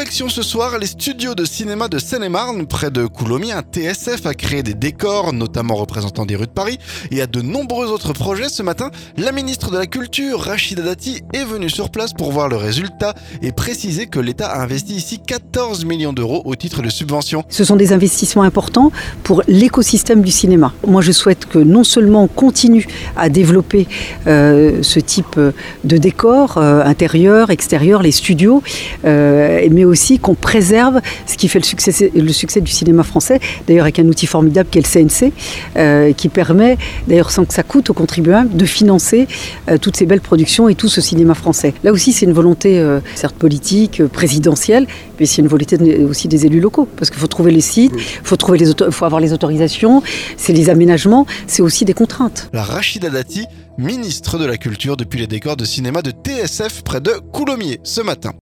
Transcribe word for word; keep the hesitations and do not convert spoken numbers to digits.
Direction ce soir, les studios de cinéma de Seine-et-Marne, près de Coulommiers. Un T S F a créé des décors, notamment représentant des rues de Paris, et a de nombreux autres projets. Ce matin, la ministre de la Culture, Rachida Dati, est venue sur place pour voir le résultat et préciser que l'État a investi ici quatorze millions d'euros au titre de subventions. Ce sont des investissements importants pour l'écosystème du cinéma. Moi, je souhaite que non seulement on continue à développer euh, ce type de décors, euh, intérieurs, extérieurs, les studios, euh, mais aussi qu'on préserve ce qui fait le succès, le succès du cinéma français, d'ailleurs avec un outil formidable qui est le C N C, euh, qui permet, d'ailleurs sans que ça coûte aux contribuables, de financer euh, toutes ces belles productions et tout ce cinéma français. Là aussi, c'est une volonté, euh, certes politique, euh, présidentielle, mais c'est une volonté de, aussi des élus locaux, parce qu'il faut trouver les sites, il faut, trouver les auto- faut avoir les autorisations, c'est les aménagements, c'est aussi des contraintes. La Rachida Dati, ministre de la Culture depuis les décors de cinéma de T S F près de Coulommiers ce matin.